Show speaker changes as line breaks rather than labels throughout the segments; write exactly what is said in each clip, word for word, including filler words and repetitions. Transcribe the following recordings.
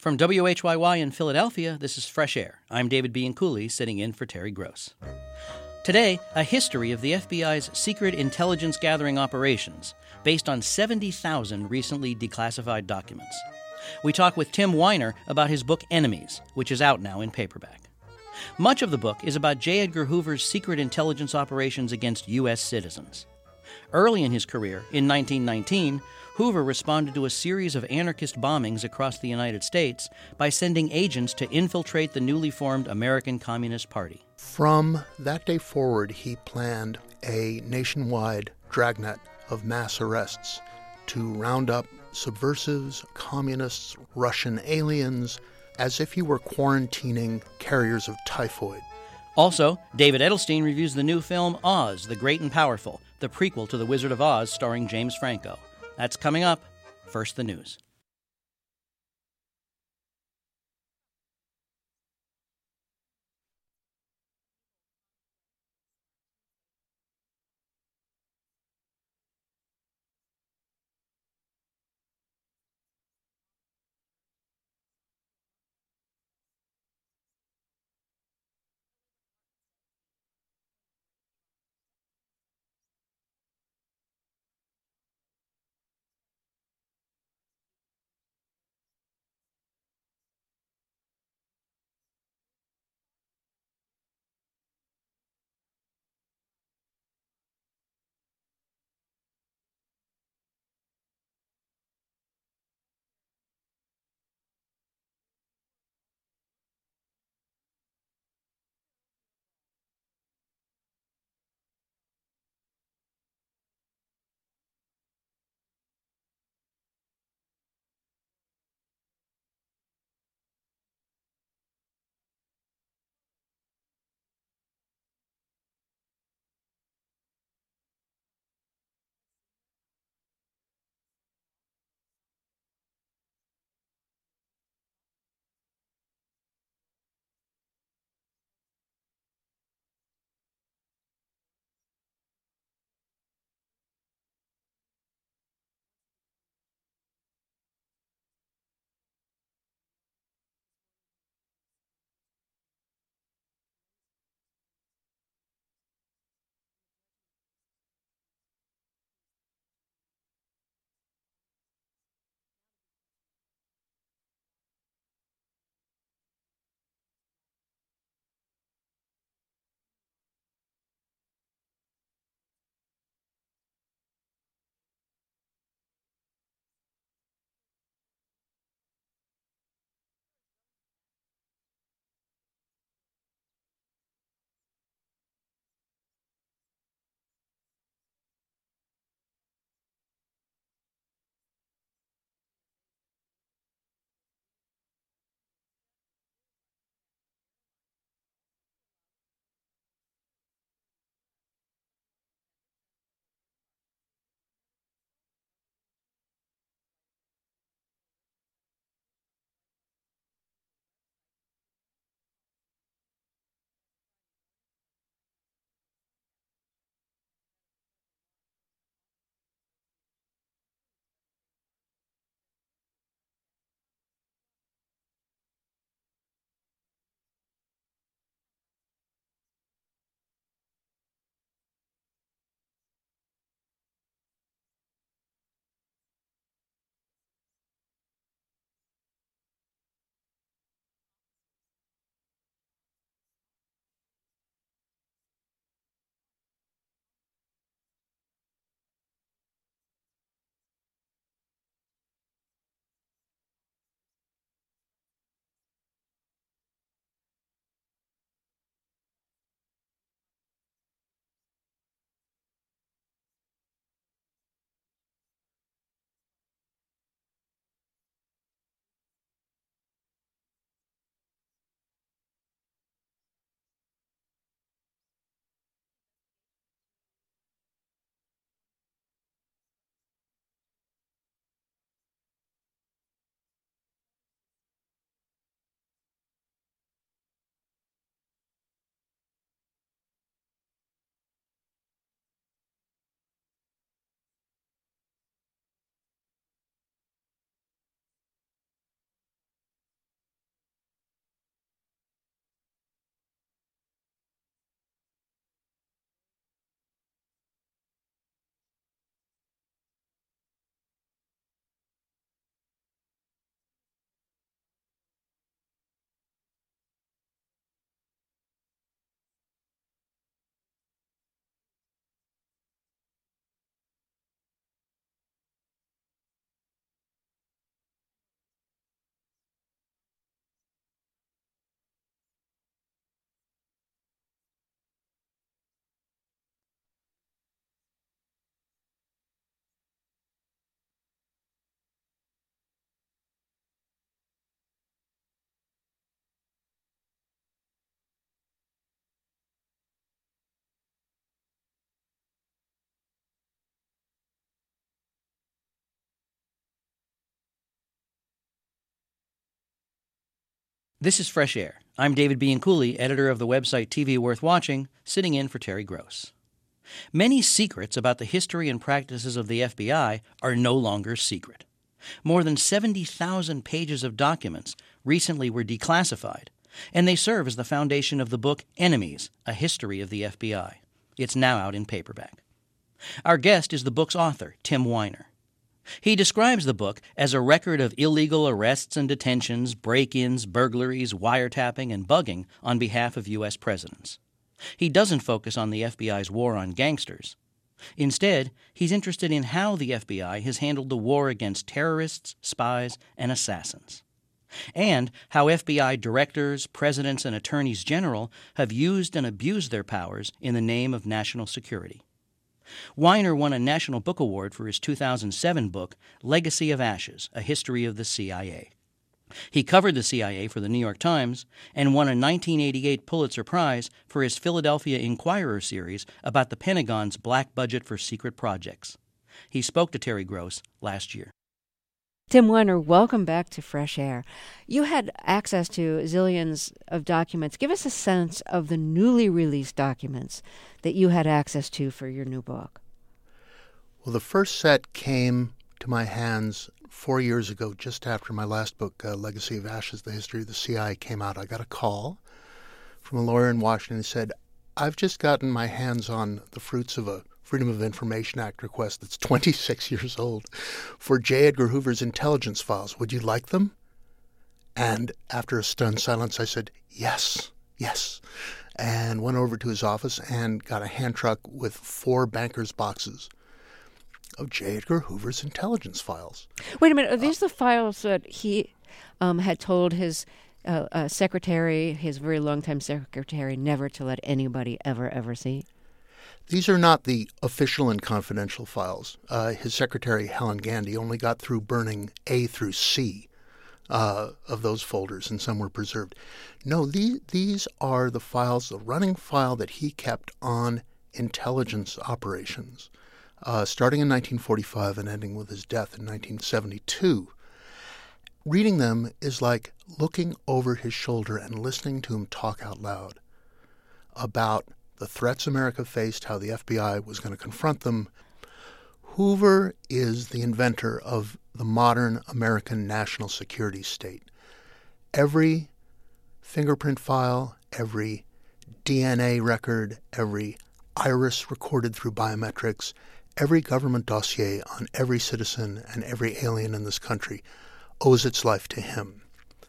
From W H Y Y in Philadelphia, this is Fresh Air. I'm David Bianculli, sitting in for Terry Gross. Today, a history of the F B I's secret intelligence gathering operations, based on seventy thousand recently declassified documents. We talk with Tim Weiner about his book Enemies, which is out now in paperback. Much of the book is about J. Edgar Hoover's secret intelligence operations against U S citizens. Early in his career, in nineteen nineteen, Hoover responded to a series of anarchist bombings across the United States by sending agents to infiltrate the newly formed American Communist Party.
From that day forward, he planned a nationwide dragnet of mass arrests to round up subversives, communists, Russian aliens, as if he were quarantining carriers of typhoid.
Also, David Edelstein reviews the new film Oz, the Great and Powerful, the prequel to The Wizard of Oz starring James Franco. That's coming up. First, the news. This is Fresh Air. I'm David Bianculli, editor of the website T V Worth Watching, sitting in for Terry Gross. Many secrets about the history and practices of the F B I are no longer secret. More than seventy thousand pages of documents recently were declassified, and they serve as the foundation of the book Enemies, A History of the F B I. It's now out in paperback. Our guest is the book's author, Tim Weiner. He describes the book as a record of illegal arrests and detentions, break-ins, burglaries, wiretapping, and bugging on behalf of U S presidents. He doesn't focus on the F B I's war on gangsters. Instead, he's interested in how the F B I has handled the war against terrorists, spies, and assassins, and how F B I directors, presidents, and attorneys general have used and abused their powers in the name of national security. Weiner won a National Book Award for his two thousand seven book, Legacy of Ashes, A History of the C I A. He covered the C I A for the New York Times and won a nineteen eighty-eight Pulitzer Prize for his Philadelphia Inquirer series about the Pentagon's black budget for secret projects. He spoke to Terry Gross last year.
Tim Weiner, welcome back to Fresh Air. You had access to zillions of documents. Give us a sense of the newly released documents that you had access to for your new book.
Well, the first set came to my hands four years ago, just after my last book, uh, Legacy of Ashes, The History of the C I A, came out. I got a call from a lawyer in Washington who said, I've just gotten my hands on the fruits of a Freedom of Information Act request that's twenty-six years old for J. Edgar Hoover's intelligence files. Would you like them? And after a stunned silence, I said, yes, yes, and went over to his office and got a hand truck with four banker's boxes of J. Edgar Hoover's intelligence files.
Wait a minute. Are these uh, the files that he um, had told his uh, uh, secretary, his very long-time secretary, never to let anybody ever, ever see?
These are not the official and confidential files. Uh, his secretary, Helen Gandy, only got through burning A through C uh, of those folders, and some were preserved. No, these, these are the files, the running file that he kept on intelligence operations, uh, starting in nineteen forty-five and ending with his death in nineteen seventy-two. Reading them is like looking over his shoulder and listening to him talk out loud about the threats America faced, how the F B I was going to confront them. Hoover is the inventor of the modern American national security state. Every fingerprint file, every D N A record, every iris recorded through biometrics, every government dossier on every citizen and every alien in this country owes its life to him.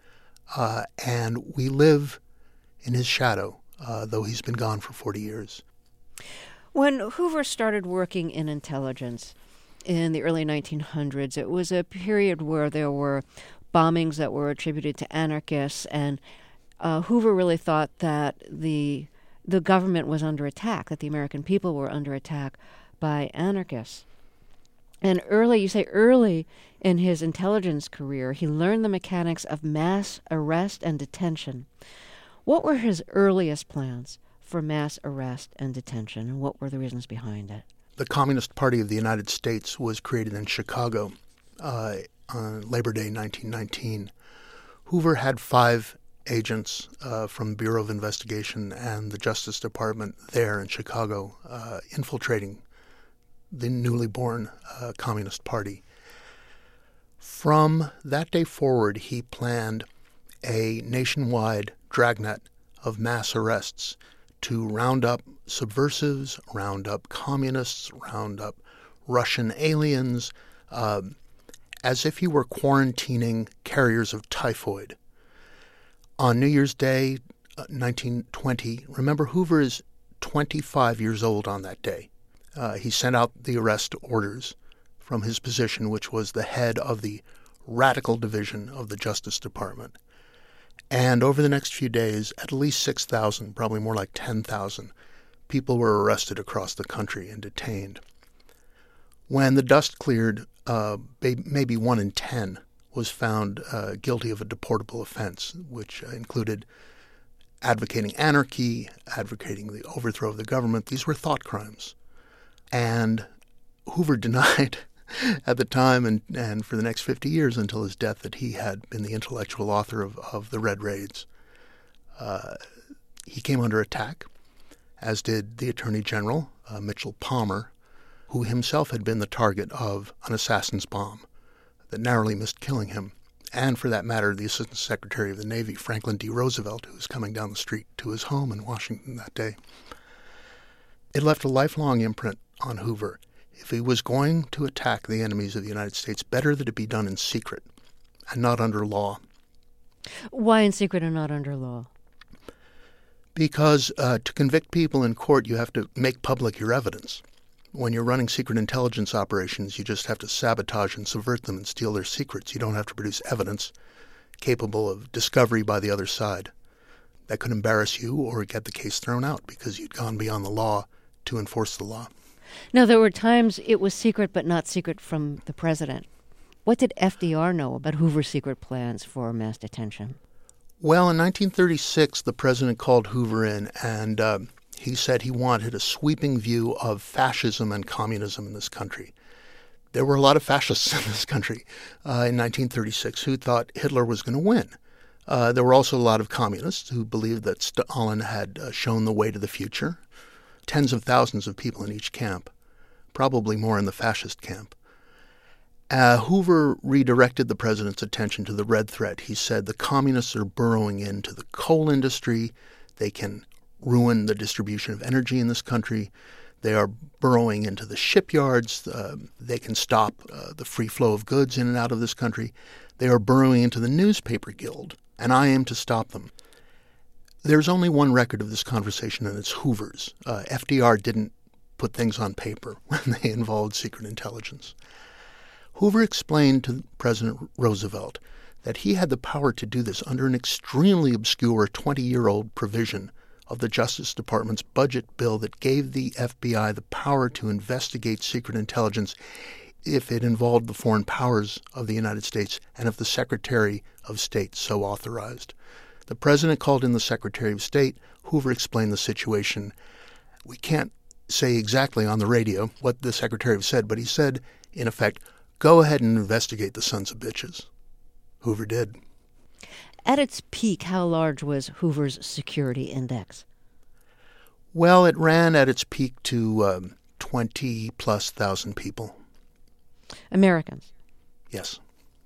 Uh, and we live in his shadow. Uh, though he's been gone for forty years.
When Hoover started working in intelligence in the early nineteen hundreds, it was a period where there were bombings that were attributed to anarchists, and uh, Hoover really thought that the the government was under attack, that the American people were under attack by anarchists. And early, you say early in his intelligence career, he learned the mechanics of mass arrest and detention. What were his earliest plans for mass arrest and detention, and what were the reasons behind it?
The Communist Party of the United States was created in Chicago uh, on Labor Day nineteen nineteen. Hoover had five agents uh, from the Bureau of Investigation and the Justice Department there in Chicago uh, infiltrating the newly born uh, Communist Party. From that day forward, he planned a nationwide dragnet of mass arrests to round up subversives, round up communists, round up Russian aliens, uh, as if he were quarantining carriers of typhoid. On New Year's Day, uh, nineteen twenty, remember Hoover is twenty-five years old on that day. Uh, he sent out the arrest orders from his position, which was the head of the radical division of the Justice Department. And over the next few days, at least six thousand, probably more like ten thousand, people were arrested across the country and detained. When the dust cleared, uh, maybe one in ten was found uh, guilty of a deportable offense, which uh, included advocating anarchy, advocating the overthrow of the government. These were thought crimes. And Hoover denied at the time and, and for the next fifty years until his death that he had been the intellectual author of, of the Red Raids. Uh, he came under attack, as did the Attorney General, uh, Mitchell Palmer, who himself had been the target of an assassin's bomb that narrowly missed killing him, and for that matter, the Assistant Secretary of the Navy, Franklin D. Roosevelt, who was coming down the street to his home in Washington that day. It left a lifelong imprint on Hoover. If he was going to attack the enemies of the United States, better that it be done in secret and not under law.
Why in secret and not under law?
Because uh, to convict people in court, you have to make public your evidence. When you're running secret intelligence operations, you just have to sabotage and subvert them and steal their secrets. You don't have to produce evidence capable of discovery by the other side. That could embarrass you or get the case thrown out because you'd gone beyond the law to enforce the law.
Now, there were times it was secret, but not secret from the president. What did F D R know about Hoover's secret plans for mass detention?
Well, in nineteen thirty-six, the president called Hoover in, and uh, he said he wanted a sweeping view of fascism and communism in this country. There were a lot of fascists in this country uh, in nineteen thirty-six who thought Hitler was going to win. Uh, there were also a lot of communists who believed that Stalin had uh, shown the way to the future. Tens of thousands of people in each camp, probably more in the fascist camp. Uh, Hoover redirected the president's attention to the red threat. He said the communists are burrowing into the coal industry. They can ruin the distribution of energy in this country. They are burrowing into the shipyards. Uh, they can stop uh, the free flow of goods in and out of this country. They are burrowing into the newspaper guild, and I am to stop them. There's only one record of this conversation, and it's Hoover's. Uh, F D R didn't put things on paper when they involved secret intelligence. Hoover explained to President Roosevelt that he had the power to do this under an extremely obscure twenty-year-old provision of the Justice Department's budget bill that gave the F B I the power to investigate secret intelligence if it involved the foreign powers of the United States and if the Secretary of State so authorized. The president called in the Secretary of State. Hoover explained the situation. We can't say exactly on the radio what the Secretary said, but he said, in effect, go ahead and investigate the sons of bitches. Hoover did.
At its peak, how large was Hoover's security index?
Well, it ran at its peak to um, twenty-plus thousand people.
Americans?
Yes.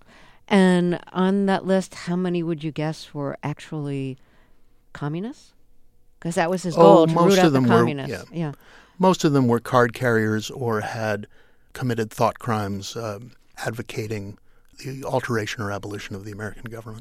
And on that list, how many would you guess were actually communists? Because that was his goal,
oh,
to
most
root
of
out
them
the
were,
communists.
Yeah.
yeah.
Most of them were card carriers or had committed thought crimes um, advocating the alteration or abolition of the American government.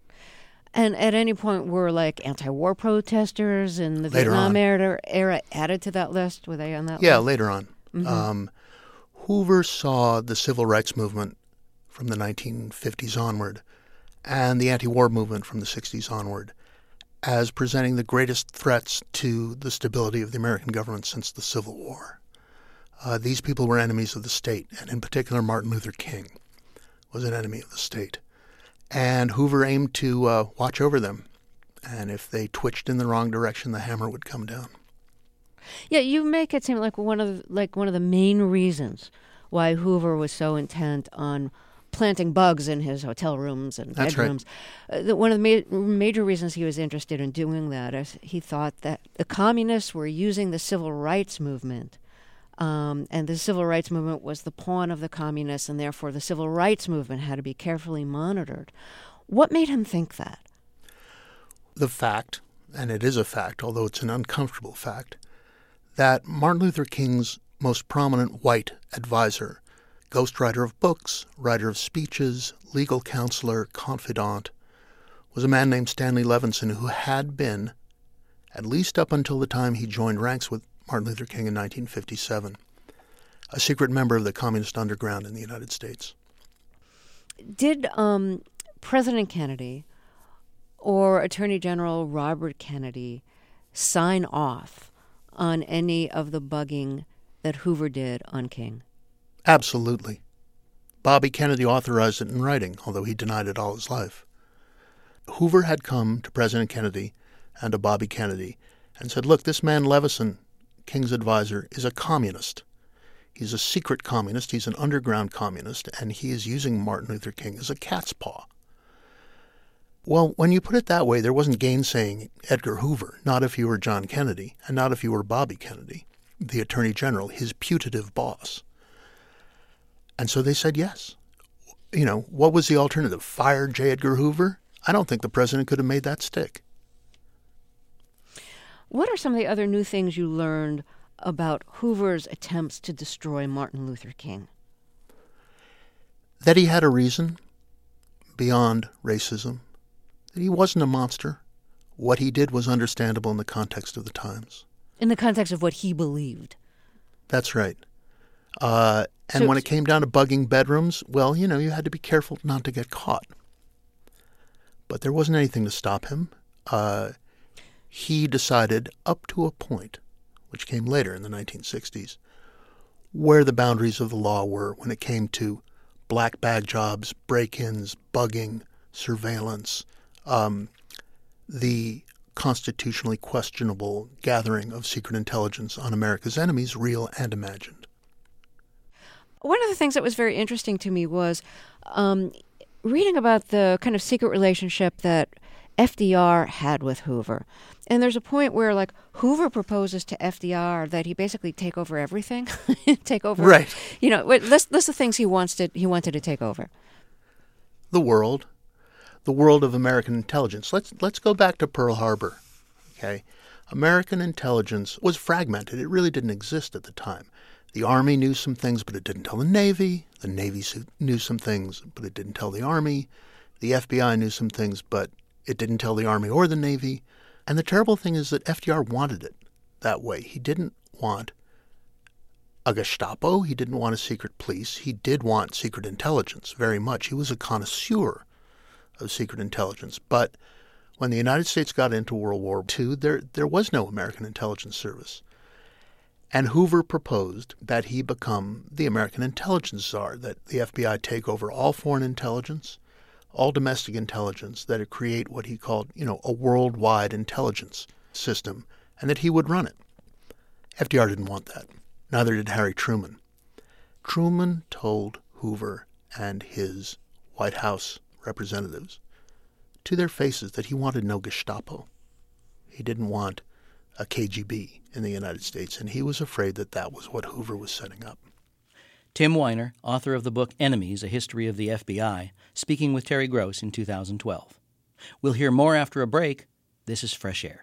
And at any point were like anti-war protesters in the
Later
Vietnam
on.
era, era added to that list? Were they on that
Yeah,
list?
later on.
Mm-hmm.
Um, Hoover saw the civil rights movement from the nineteen fifties onward and the anti-war movement from the sixties onward as presenting the greatest threats to the stability of the American government since the Civil War. Uh, these people were enemies of the state, and in particular Martin Luther King was an enemy of the state. And Hoover aimed to uh, watch over them, and if they twitched in the wrong direction, the hammer would come down.
Yeah, you make it seem like one of like one of the main reasons why Hoover was so intent on planting bugs in his hotel rooms and
That's
bedrooms.
right.
Uh, the, one of the ma- major reasons he was interested in doing that is he thought that the communists were using the civil rights movement, um, and the civil rights movement was the pawn of the communists, and therefore the civil rights movement had to be carefully monitored. What made him think that?
The fact, and it is a fact, although it's an uncomfortable fact, that Martin Luther King's most prominent white advisor, ghostwriter of books, writer of speeches, legal counselor, confidant, was a man named Stanley Levinson who had been, at least up until the time he joined ranks with Martin Luther King in nineteen fifty-seven, a secret member of the Communist Underground in the United States.
Did um, President Kennedy or Attorney General Robert Kennedy sign off on any of the bugging that Hoover did on King?
Absolutely. Bobby Kennedy authorized it in writing, although he denied it all his life. Hoover had come to President Kennedy and to Bobby Kennedy and said, look, this man Levinson, King's advisor, is a communist. He's a secret communist. He's an underground communist, and he is using Martin Luther King as a cat's paw. Well, when you put it that way, there wasn't gainsaying Edgar Hoover, not if you were John Kennedy, and not if you were Bobby Kennedy, the Attorney General, his putative boss. And so they said yes. You know, what was the alternative? Fire J. Edgar Hoover? I don't think the president could have made that stick.
What are some of the other new things you learned about Hoover's attempts to destroy Martin Luther King?
That he had a reason beyond racism, that he wasn't a monster. What he did was understandable in the context of the times.
In the context of what he believed.
That's right. Uh, and so, when it came down to bugging bedrooms, well, you know, you had to be careful not to get caught. But there wasn't anything to stop him. Uh, he decided up to a point, which came later in the nineteen sixties, where the boundaries of the law were when it came to black bag jobs, break-ins, bugging, surveillance, um, the constitutionally questionable gathering of secret intelligence on America's enemies, real and imagined.
One of the things that was very interesting to me was um, reading about the kind of secret relationship that F D R had with Hoover. And there's a point where, like, Hoover proposes to F D R that he basically take over everything. take over,
right.
You know, list, list the things he wants to he wanted to take over.
The world, the world of American intelligence. Let's let's go back to Pearl Harbor. Okay, American intelligence was fragmented. It really didn't exist at the time. The Army knew some things, but it didn't tell the Navy. The Navy knew some things, but it didn't tell the Army. The F B I knew some things, but it didn't tell the Army or the Navy. And the terrible thing is that F D R wanted it that way. He didn't want a Gestapo. He didn't want a secret police. He did want secret intelligence very much. He was a connoisseur of secret intelligence. But when the United States got into World War Two, there, there was no American intelligence service. And Hoover proposed that he become the American intelligence czar, that the F B I take over all foreign intelligence, all domestic intelligence, that it create what he called, you know, a worldwide intelligence system, and that he would run it. F D R didn't want that. Neither did Harry Truman. Truman told Hoover and his White House representatives to their faces that he wanted no Gestapo. He didn't want a K G B in the United States, and he was afraid that that was what Hoover was setting up.
Tim Weiner, author of the book Enemies, A History of the F B I, speaking with Terry Gross in two thousand twelve. We'll hear more after a break. This is Fresh Air.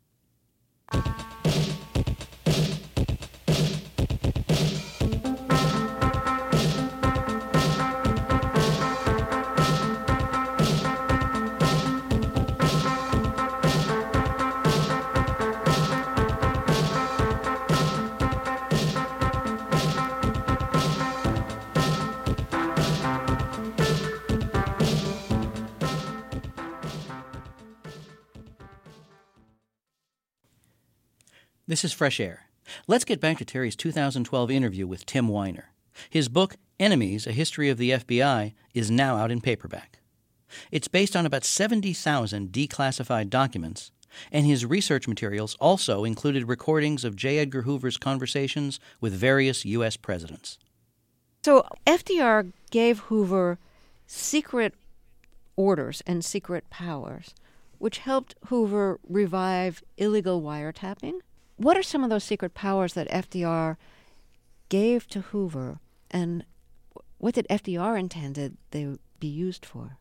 This is Fresh Air. Let's get back to Terry's two thousand twelve interview with Tim Weiner. His book, Enemies, A History of the F B I, is now out in paperback. It's based on about seventy thousand declassified documents, and his research materials also included recordings of J. Edgar Hoover's conversations with various U S presidents.
So F D R gave Hoover secret orders and secret powers, which helped Hoover revive illegal wiretapping. What are some of those secret powers that F D R gave to Hoover, and what did F D R intended they be used for?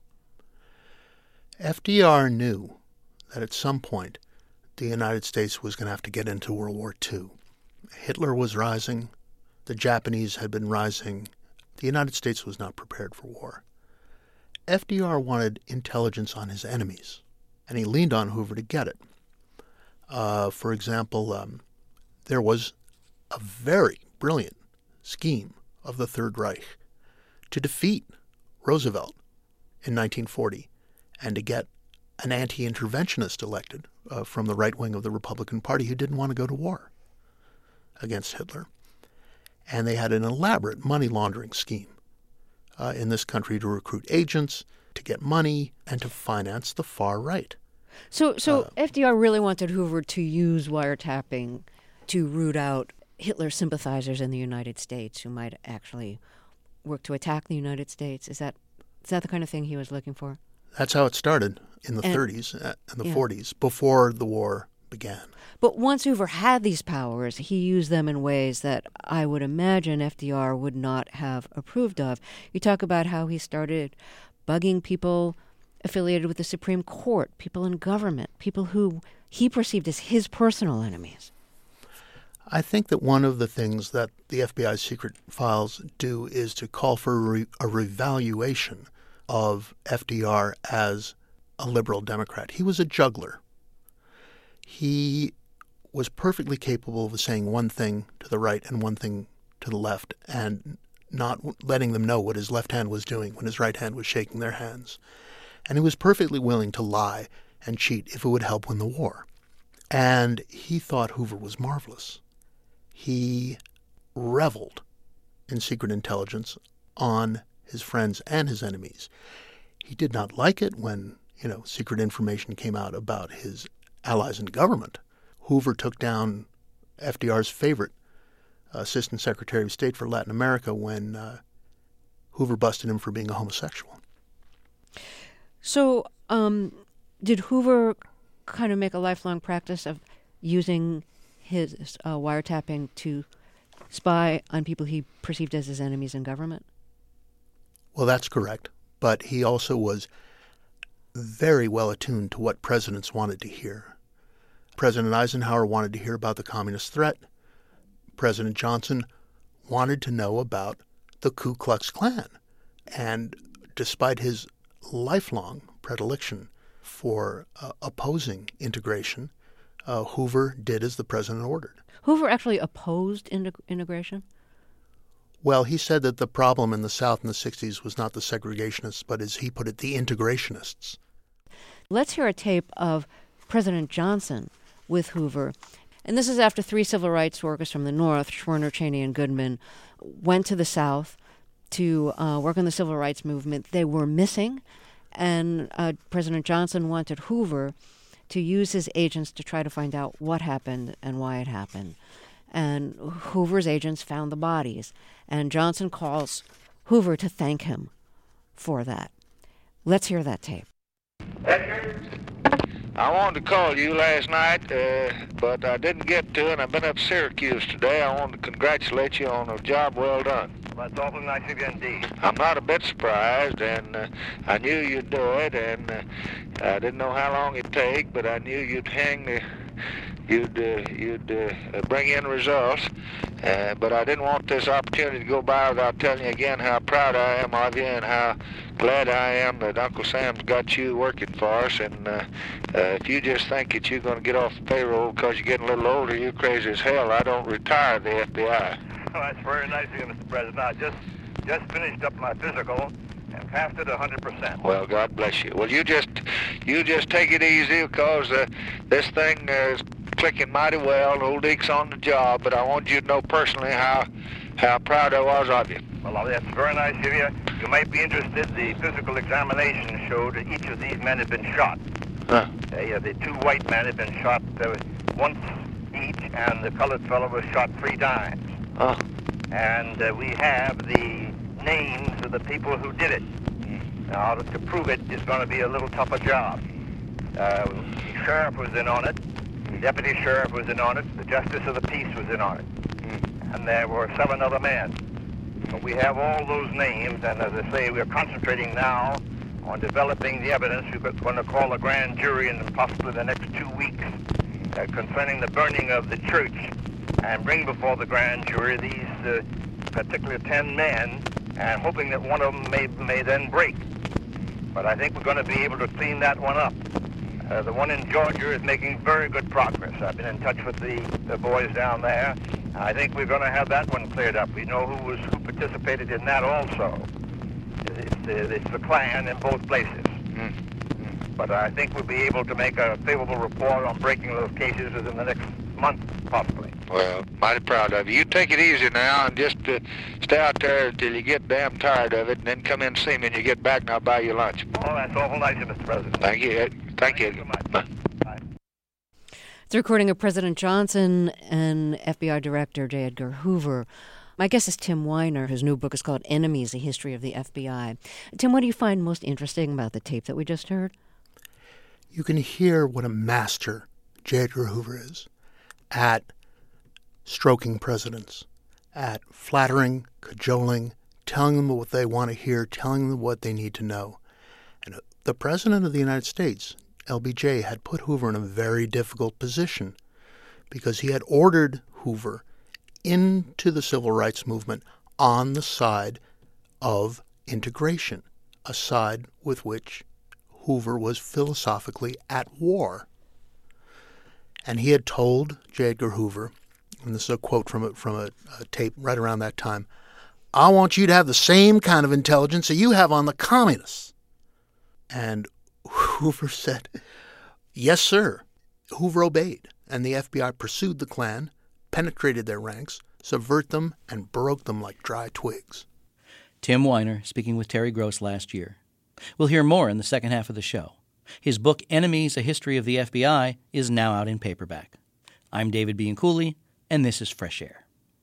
F D R knew that at some point the United States was going to have to get into World War Two. Hitler was rising. The Japanese had been rising. The United States was not prepared for war. F D R wanted intelligence on his enemies, and he leaned on Hoover to get it. Uh, for example, um, there was a very brilliant scheme of the Third Reich to defeat Roosevelt in nineteen forty and to get an anti-interventionist elected uh, from the right wing of the Republican Party who didn't want to go to war against Hitler. And they had an elaborate money laundering scheme uh, in this country to recruit agents, to get money, and to finance the far right.
So so
uh,
F D R really wanted Hoover to use wiretapping to root out Hitler sympathizers in the United States who might actually work to attack the United States. Is that is that the kind of thing he was looking for?
That's how it started in the
And-
thirties and the
yeah.
forties, before the war began.
But once Hoover had these powers, he used them in ways that I would imagine F D R would not have approved of. You talk about how he started bugging people affiliated with the Supreme Court, people in government, people who he perceived as his personal enemies.
I think that one of the things that the F B I's secret files do is to call for a, re- a revaluation of F D R as a liberal Democrat. He was a juggler. He was perfectly capable of saying one thing to the right and one thing to the left and not letting them know what his left hand was doing when his right hand was shaking their hands. And he was perfectly willing to lie and cheat if it would help win the war. And he thought Hoover was marvelous. He reveled in secret intelligence on his friends and his enemies. He did not like it when, you know, secret information came out about his allies in government. Hoover took down F D R's favorite Assistant Secretary of State for Latin America when uh, Hoover busted him for being a homosexual.
So um, did Hoover kind of make a lifelong practice of using his uh, wiretapping to spy on people he perceived as his enemies in government?
Well, that's correct. But he also was very well attuned to what presidents wanted to hear. President Eisenhower wanted to hear about the communist threat. President Johnson wanted to know about the Ku Klux Klan. And despite his lifelong predilection for uh, opposing integration, uh, Hoover did as the president ordered.
Hoover actually opposed integ- integration?
Well, he said that the problem in the South in the sixties was not the segregationists, but as he put it, the integrationists.
Let's hear a tape of President Johnson with Hoover. And this is after three civil rights workers from the North, Schwerner, Cheney, and Goodman, went to the South to uh, work on the civil rights movement. They were missing, and uh, President Johnson wanted Hoover to use his agents to try to find out what happened and why it happened. And Hoover's agents found the bodies, and Johnson calls Hoover to thank him for that. Let's hear that tape.
I wanted to call you last night, uh, but I didn't get to, and I've been up to Syracuse today. I wanted to congratulate you on a job well done.
That's awfully nice of you indeed.
I'm not a bit surprised, and uh, I knew you'd do it, and uh, I didn't know how long it'd take, but I knew you'd hang the, you'd uh, you'd uh, bring in results. Uh, but I didn't want this opportunity to go by without telling you again how proud I am of you and how glad I am that Uncle Sam's got you working for us. And uh, uh, if you just think that you're going to get off the payroll because you're getting a little older, you're crazy as hell. I don't retire the F B I.
Well, that's very nice of you, Mister President. I just just finished up my physical and passed it one hundred percent.
Well, God bless you. Well, you just you just take it easy because uh, this thing uh, is clicking mighty well. Old Deke's on the job, but I want you to know personally how how proud I was of you.
Well, that's very nice of you. You might be interested. The physical examination showed that each of these men had been shot.
Huh.
Uh, yeah, the two white men had been shot uh, once each, and the colored fellow was shot three times.
Oh.
And uh, we have the names of the people who did it. Now, to prove it is going to be a little tougher job. Uh, the sheriff was in on it. The deputy sheriff was in on it. The justice of the peace was in on it. And there were seven other men. But we have all those names, and as I say, we're concentrating now on developing the evidence. We're going to call a grand jury in possibly the next two weeks uh, concerning the burning of the church, and bring before the grand jury these uh, particular ten men, and hoping that one of them may, may then break. But I think we're going to be able to clean that one up. Uh, the one in Georgia is making very good progress. I've been in touch with the, the boys down there. I think we're going to have that one cleared up. We know who was who participated in that also. It's the, it's the Klan in both places.
Mm-hmm.
But I think we'll be able to make a favorable report on breaking those cases within the next month, possibly.
Well, mighty proud of you. You take it easy now and just uh, stay out there until you get damn tired of it, and then come in and see me when you get back, and I'll buy you lunch.
Oh, that's awful nice of you, Mister President.
Thank you. Thank,
Thank
you.
you so much.
Bye.
Bye.
It's a recording of President Johnson and F B I Director J. Edgar Hoover. My guest is Tim Weiner. His new book is called Enemies, A History of the F B I. Tim, what do you find most interesting about the tape that we just heard?
You can hear what a master J. Edgar Hoover is at stroking presidents, at flattering, cajoling, telling them what they want to hear, telling them what they need to know. And the President of the United States, L B J, had put Hoover in a very difficult position because he had ordered Hoover into the civil rights movement on the side of integration, a side with which Hoover was philosophically at war. And he had told J. Edgar Hoover, and this is a quote from a, from a, a tape right around that time, "I want you to have the same kind of intelligence that you have on the communists." And Hoover said, "Yes, sir." Hoover obeyed, and the F B I pursued the Klan, penetrated their ranks, subvert them, and broke them like dry twigs.
Tim Weiner speaking with Terry Gross last year. We'll hear more in the second half of the show. His book, Enemies, A History of the F B I, is now out in paperback. I'm David Bianculli, and this is Fresh Air.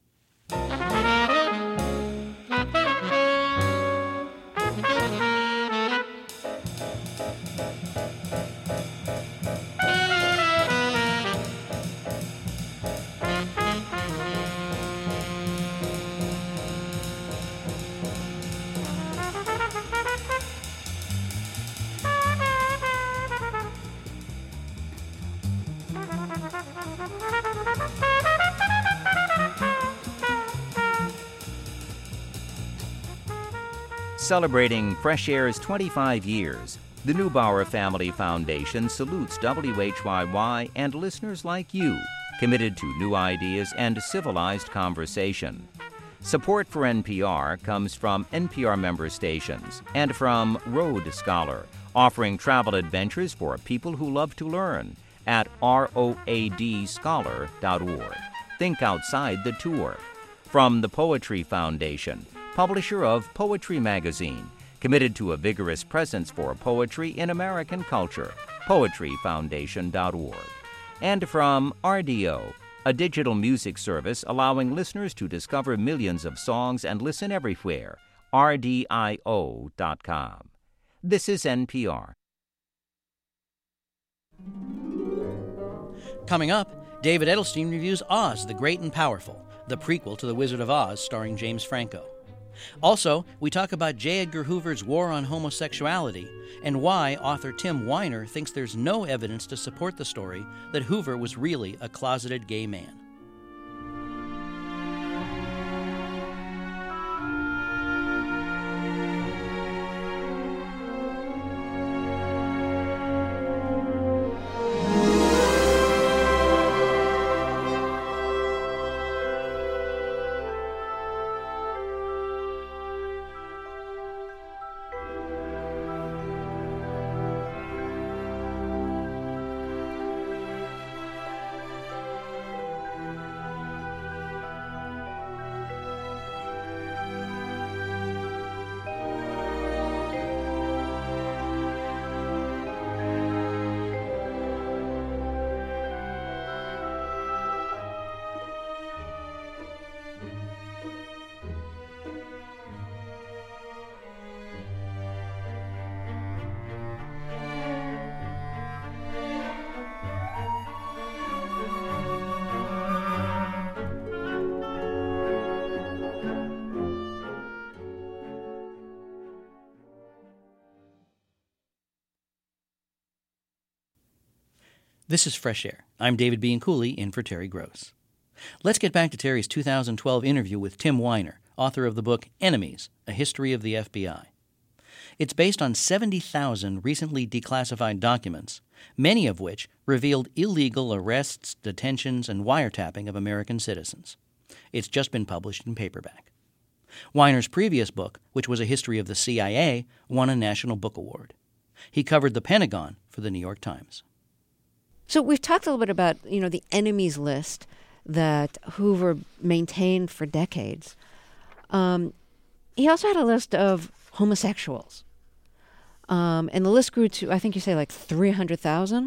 Celebrating Fresh Air's twenty-five years, the Neubauer Family Foundation salutes W H Y Y and listeners like you, committed to new ideas and civilized conversation. Support for N P R comes from N P R member stations and from Road Scholar, offering travel adventures for people who love to learn at road scholar dot org. Think outside the tour. From the Poetry Foundation, publisher of Poetry Magazine, committed to a vigorous presence for poetry in American culture, poetry foundation dot org. And from R D O, a digital music service allowing listeners to discover millions of songs and listen everywhere, R D I O dot com. This is N P R.
Coming up, David Edelstein reviews Oz, the Great and Powerful, the prequel to The Wizard of Oz starring James Franco. Also, we talk about J. Edgar Hoover's war on homosexuality and why author Tim Weiner thinks there's no evidence to support the story that Hoover was really a closeted gay man. This is Fresh Air. I'm David Bianculli, in for Terry Gross. Let's get back to Terry's two thousand twelve interview with Tim Weiner, author of the book Enemies, A History of the F B I. It's based on seventy thousand recently declassified documents, many of which revealed illegal arrests, detentions, and wiretapping of American citizens. It's just been published in paperback. Weiner's previous book, which was a history of the C I A, won a National Book Award. He covered the Pentagon for the New York Times.
So we've talked a little bit about, you know, the enemies list that Hoover maintained for decades. Um, he also had a list of homosexuals. Um, and the list grew to, I think you say, like three hundred thousand.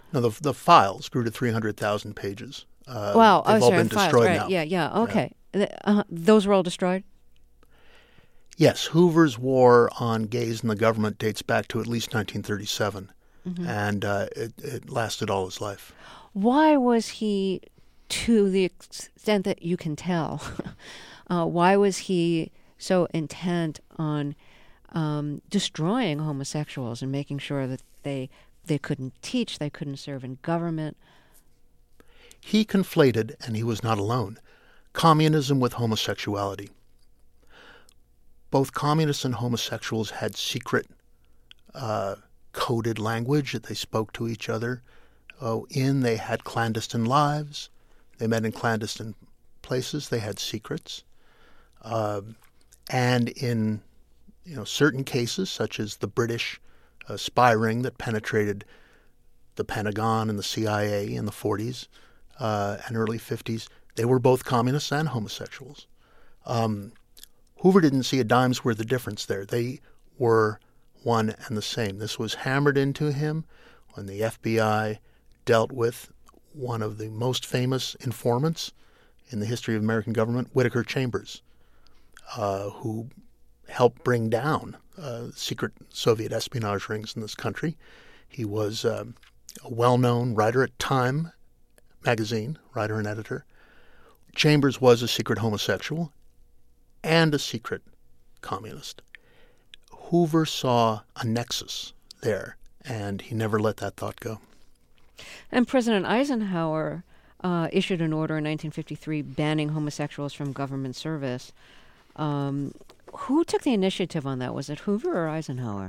No, the the files grew to three hundred thousand pages. Uh,
wow.
They've
oh,
all
sorry,
been
files,
destroyed
right.
now.
Yeah, yeah, okay. Yeah. Uh, those were all destroyed?
Yes, Hoover's war on gays in the government dates back to at least nineteen thirty-seven, mm-hmm. and uh, it, it lasted all his life.
Why was he, to the extent that you can tell, uh, why was he so intent on um, destroying homosexuals and making sure that they they couldn't teach, they couldn't serve in government?
He conflated, and he was not alone, communism with homosexuality. Both communists and homosexuals had secret uh, coded language that they spoke to each other oh, in. They had clandestine lives. They met in clandestine places. They had secrets. Uh, and in you know certain cases, such as the British uh, spy ring that penetrated the Pentagon and the C I A in the forties uh, and early fifties, they were both communists and homosexuals. Um, Hoover didn't see a dime's worth of difference there. They were one and the same. This was hammered into him when the F B I dealt with one of the most famous informants in the history of American government, Whittaker Chambers, uh, who helped bring down uh, secret Soviet espionage rings in this country. He was um, a well-known writer at Time magazine, writer and editor. Chambers was a secret homosexual and a secret communist. Hoover saw a nexus there, and he never let that thought go.
And President Eisenhower uh, issued an order in nineteen fifty-three banning homosexuals from government service. Um, who took the initiative on that? Was it Hoover or Eisenhower?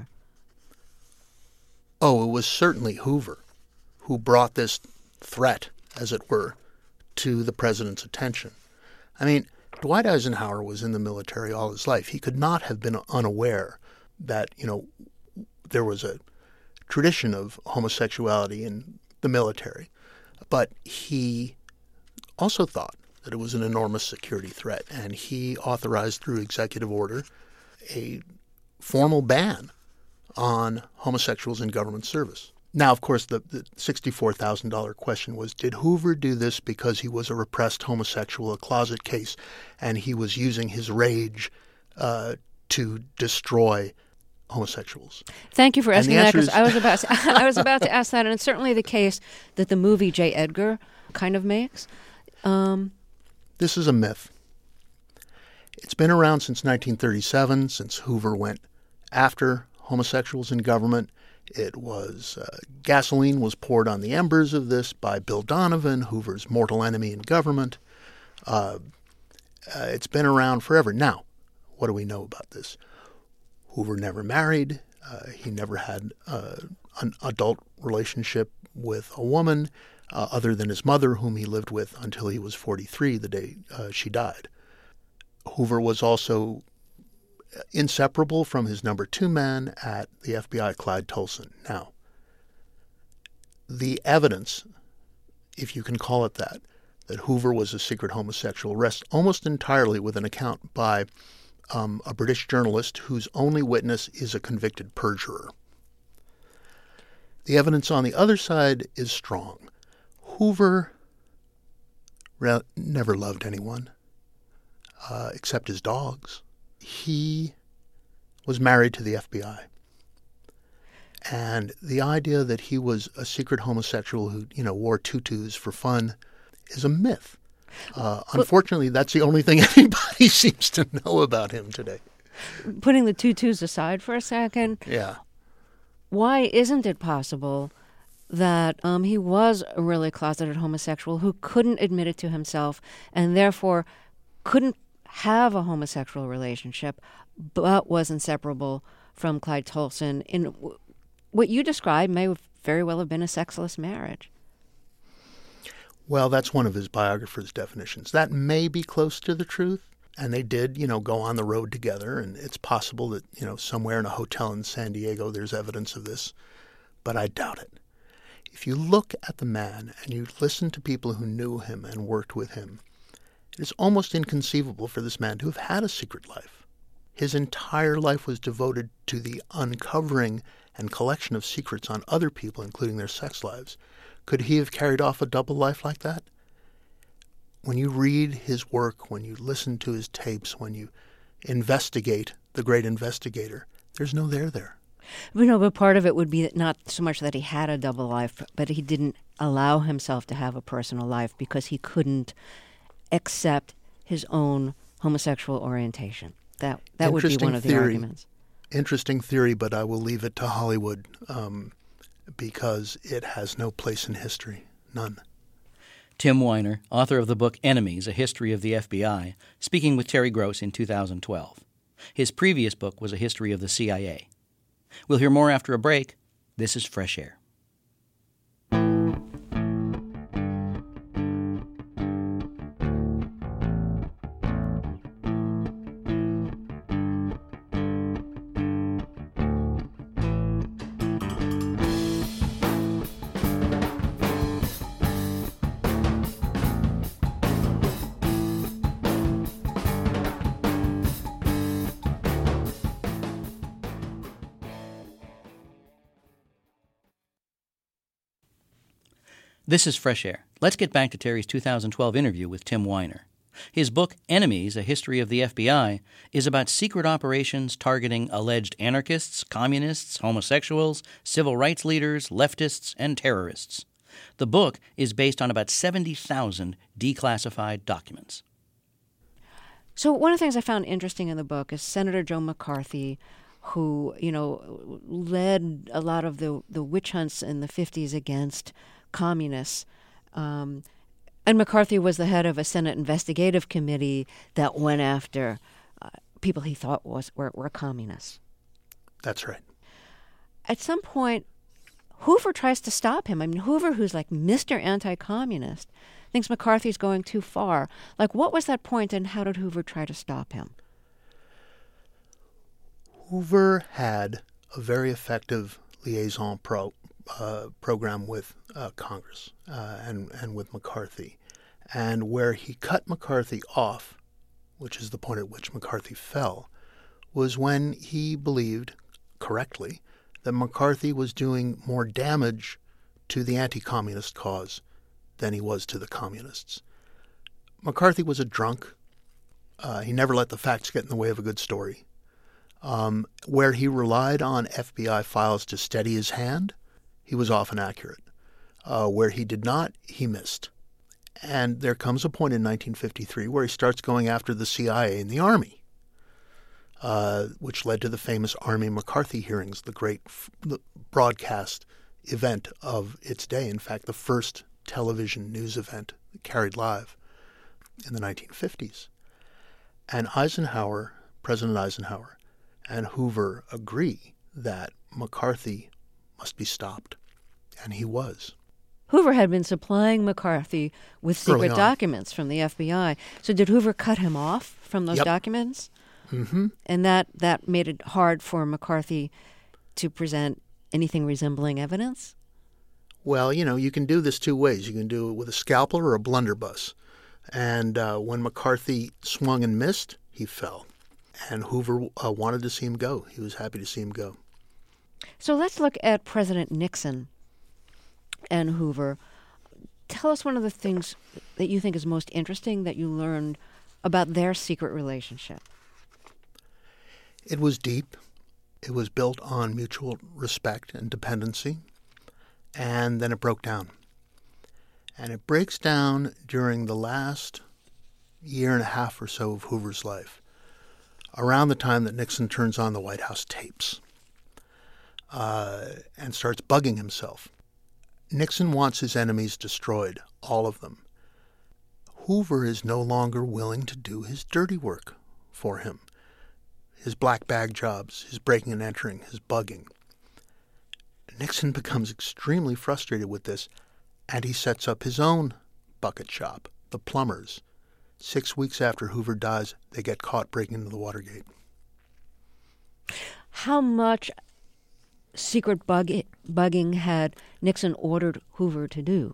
Oh, it was certainly Hoover who brought this threat, as it were, to the president's attention. I mean, Dwight Eisenhower was in the military all his life. He could not have been unaware that, you know, there was a tradition of homosexuality in the military. But he also thought that it was an enormous security threat, and he authorized through executive order a formal ban on homosexuals in government service. Now, of course, the, the sixty-four thousand dollars question was, did Hoover do this because he was a repressed homosexual, a closet case, and he was using his rage uh, to destroy homosexuals?
Thank you for
And
asking
the
that,
answer
because
is-
I was about to, I was about to ask that, and it's certainly the case that the movie J. Edgar kind of makes. Um,
This is a myth. It's been around since nineteen thirty-seven, since Hoover went after homosexuals in government. It was uh, gasoline was poured on the embers of this by Bill Donovan, Hoover's mortal enemy in government. Uh, uh, it's been around forever. Now, what do we know about this? Hoover never married. Uh, he never had uh, an adult relationship with a woman uh, other than his mother, whom he lived with until he was forty-three, the day uh, she died. Hoover was also inseparable from his number two man at the F B I, Clyde Tolson. Now, the evidence, if you can call it that, that Hoover was a secret homosexual rests almost entirely with an account by um, a British journalist whose only witness is a convicted perjurer. The evidence on the other side is strong. Hoover re- never loved anyone uh, except his dogs. He was married to the F B I. And the idea that he was a secret homosexual who, you know, wore tutus for fun is a myth. Uh, unfortunately, that's the only thing anybody seems to know about him today.
Putting the tutus aside for a second,
Yeah.
why isn't it possible that um, he was a really closeted homosexual who couldn't admit it to himself and therefore couldn't have a homosexual relationship, but was inseparable from Clyde Tolson? In w- what you described may very well have been a sexless marriage.
Well, that's one of his biographer's definitions. That may be close to the truth. And they did, you know, go on the road together. And it's possible that, you know, somewhere in a hotel in San Diego there's evidence of this. But I doubt it. If you look at the man and you listen to people who knew him and worked with him, it is almost inconceivable for this man to have had a secret life. His entire life was devoted to the uncovering and collection of secrets on other people, including their sex lives, Could he have carried off a double life like that? When you read his work, when you listen to his tapes, when you investigate the great investigator, there's no there there.
You know, but part of it would be that not so much that he had a double life, but he didn't allow himself to have a personal life because he couldn't accept his own homosexual orientation. That that would be one of the
theory.
arguments.
Interesting theory, but I will leave it to Hollywood um, because it has no place in history. None.
Tim Weiner, author of the book Enemies, A History of the F B I, speaking with Terry Gross in two thousand twelve. His previous book was A History of the C I A. We'll hear more after a break. This is Fresh Air. This is Fresh Air. Let's get back to Terry's two thousand twelve interview with Tim Weiner. His book, Enemies, A History of the F B I, is about secret operations targeting alleged anarchists, communists, homosexuals, civil rights leaders, leftists, and terrorists. The book is based on about seventy thousand declassified documents.
So one of the things I found interesting in the book is Senator Joe McCarthy, who, you know, led a lot of the, the witch hunts in the fifties against communists. Um, and McCarthy was the head of a Senate investigative committee that went after uh, people he thought was were, were communists.
That's right.
At some point, Hoover tries to stop him. I mean, Hoover, who's like Mister Anti-Communist, thinks McCarthy's going too far. Like, what was that point, and how did Hoover try to stop him?
Hoover had a very effective liaison pro, uh, program with uh, Congress uh, and, and with McCarthy. And where he cut McCarthy off, which is the point at which McCarthy fell, was when he believed, correctly, that McCarthy was doing more damage to the anti-communist cause than he was to the communists. McCarthy was a drunk. Uh, he never let the facts get in the way of a good story. Um, where he relied on F B I files to steady his hand, he was often accurate. Uh, where he did not, he missed. And there comes a point in nineteen fifty-three where he starts going after the C I A and the Army, uh, which led to the famous Army McCarthy hearings, the great f- the broadcast event of its day. In fact, the first television news event carried live in the nineteen fifties. And Eisenhower, President Eisenhower, and Hoover agree that McCarthy must be stopped. And he was.
Hoover had been supplying McCarthy with secret
Early on.
documents from the F B I. So did Hoover cut him off from those
Yep.
documents?
Mm-hmm.
And that, that made it hard for McCarthy to present anything resembling evidence?
Well, you know, you can do this two ways. You can do it with a scalpel or a blunderbuss. And uh, when McCarthy swung and missed, he fell. And Hoover uh, wanted to see him go. He was happy to see him go.
So let's look at President Nixon and Hoover. Tell us one of the things that you think is most interesting that you learned about their secret relationship.
It was deep. It was built on mutual respect and dependency. And then it broke down. And it breaks down during the last year and a half or so of Hoover's life, around the time that Nixon turns on the White House tapes uh, and starts bugging himself. Nixon wants his enemies destroyed, all of them. Hoover is no longer willing to do his dirty work for him, his black bag jobs, his breaking and entering, his bugging. Nixon becomes extremely frustrated with this, and he sets up his own bucket shop, the Plumbers. Six weeks after Hoover dies, they get caught breaking into the Watergate.
How much secret bug- bugging had Nixon ordered Hoover to do?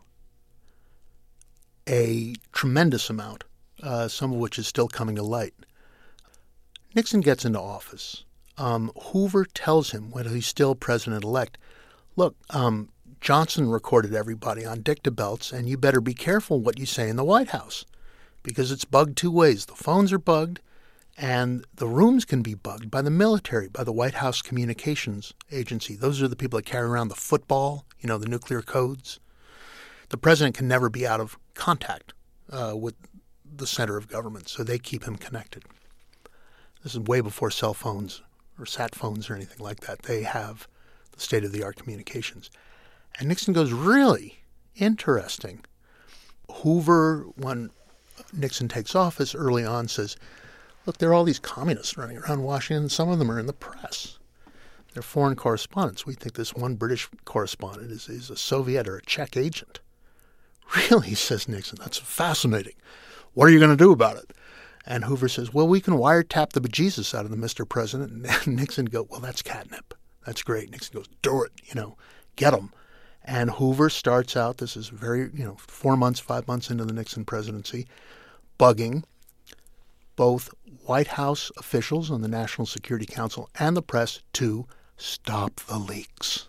A tremendous amount, uh, some of which is still coming to light. Nixon gets into office. Um, Hoover tells him, when he's still president-elect, look, um, Johnson recorded everybody on dictabelts, and you better be careful what you say in the White House because it's bugged two ways. The phones are bugged, and the rooms can be bugged by the military, by the White House Communications Agency. Those are the people that carry around the football, you know, the nuclear codes. The president can never be out of contact uh, with the center of government, so they keep him connected. This is way before cell phones or sat phones or anything like that. They have the state-of-the-art communications. And Nixon goes, really interesting. Hoover, when Nixon takes office early on, says, look, there are all these communists running around Washington. Some of them are in the press. They're foreign correspondents. We think this one British correspondent is, is a Soviet or a Czech agent. Really, says Nixon, that's fascinating. What are you going to do about it? And Hoover says, well, we can wiretap the bejesus out of them, Mister President. And Nixon goes, well, that's catnip. That's great. Nixon goes, do it, you know, get them. And Hoover starts out, this is very, you know, four months, five months into the Nixon presidency, bugging both White House officials on the National Security Council and the press to stop the leaks.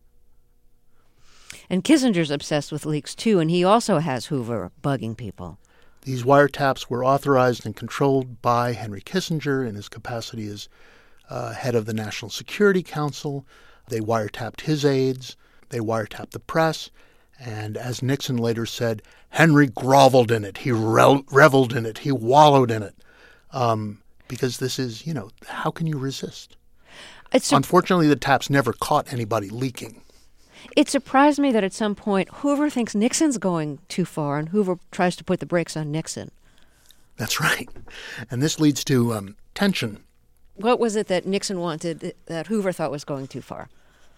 And Kissinger's obsessed with leaks, too, and he also has Hoover bugging people.
These wiretaps were authorized and controlled by Henry Kissinger in his capacity as uh, head of the National Security Council. They wiretapped his aides. They wiretapped the press. And as Nixon later said, Henry groveled in it. He re- reveled in it. He wallowed in it. Um, because this is, you know, how can you resist?
It's
Unfortunately, the taps never caught anybody leaking.
It surprised me that at some point Hoover thinks Nixon's going too far and Hoover tries to put the brakes on Nixon.
That's right. And this leads to um, tension.
What was it that Nixon wanted that Hoover thought was going too far?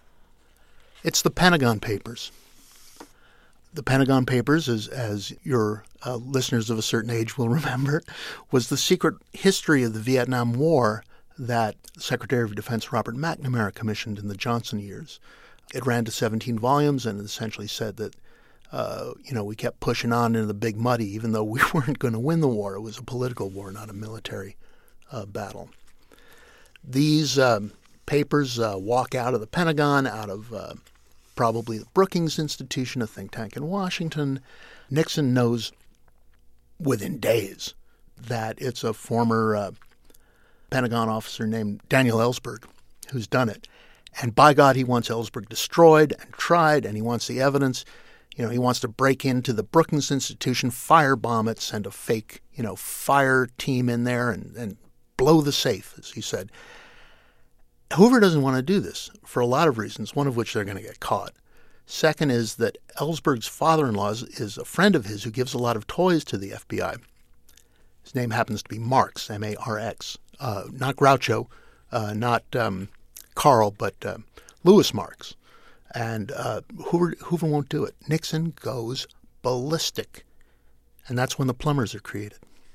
It's the Pentagon Papers. The Pentagon Papers, as, as your uh, listeners of a certain age will remember, was the secret history of the Vietnam War that Secretary of Defense Robert McNamara commissioned in the Johnson years. It ran to seventeen volumes and essentially said that, uh, you know, we kept pushing on into the big muddy even though we weren't going to win the war. It was a political war, not a military uh, battle. These um, papers uh, walk out of the Pentagon, out of uh, probably the Brookings Institution, a think tank in Washington. Nixon knows within days that it's a former uh, Pentagon officer named Daniel Ellsberg who's done it. And by God, he wants Ellsberg destroyed and tried, and he wants the evidence. You know, he wants to break into the Brookings Institution, firebomb it, send a fake, you know, fire team in there and, and blow the safe, as he said. Hoover doesn't want to do this for a lot of reasons, one of which they're going to get caught. Second is that Ellsberg's father-in-law is, is a friend of his who gives a lot of toys to the F B I. His name happens to be Marx, M A R X, uh, not Groucho, uh, not um, Karl, but uh, Louis Marx. And uh, Hoover, Hoover won't do it. Nixon goes ballistic. And that's when the plumbers are created.